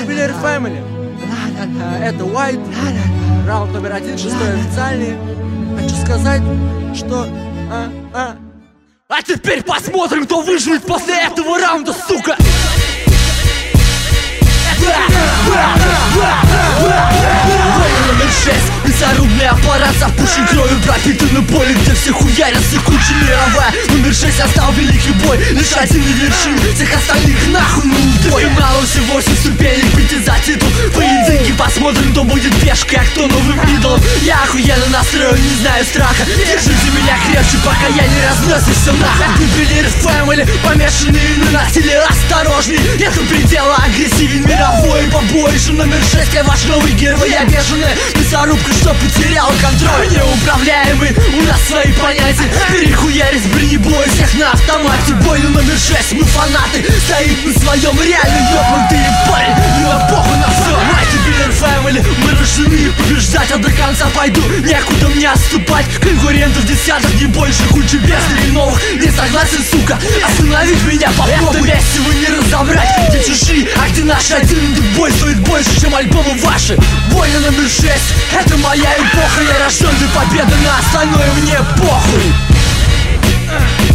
Jubileer Family. Это White. Раунд номер 1, 6-й официальный. Хочу сказать, что... А теперь посмотрим, кто выживет после этого раунда, сука! Номер 6. Мясорубный аппарат запущен кровью, пропитанный поле, где все хуярятся, куча мировая. Номер 6 остал великий бой, лишь один не вершин, всех остальных нахуй на убой. Мало всего 8 ступеней, пойти за титул. Поединки посмотрим, кто будет пешкой, а кто новым идолом. Я охуенно настроен, не знаю страха. Держите меня крепче, пока я не разнесу все нахуй. Jubileer Family, помешанные на насилии, осторожней. Нету предела, агрессивен мировой побоище. Номер 6, я ваш новый герой, я бешеная мясорубка, что потерял контроль. Неуправляемый, у нас свои понятия. Перехуярить бронебой, всех на автомате. Бой номер 6, мы фанаты, стоим на своем, реально ёбнутые парень. Мне похуй на все. Jubileer Family, мы рождены побеждать, а до конца пойду, некуда мне отступать. Конкурентов десяток, не больше, куча бездны и новых. Не согласен, сука, остановить меня попробуй. Это вместе вы не разобрать, где чужие, а где наши. Один этот бой стоит больше, чем альбомы ваши. Бой на номер 6, это моя эпоха. Я рожден для победы, на остальное мне похуй.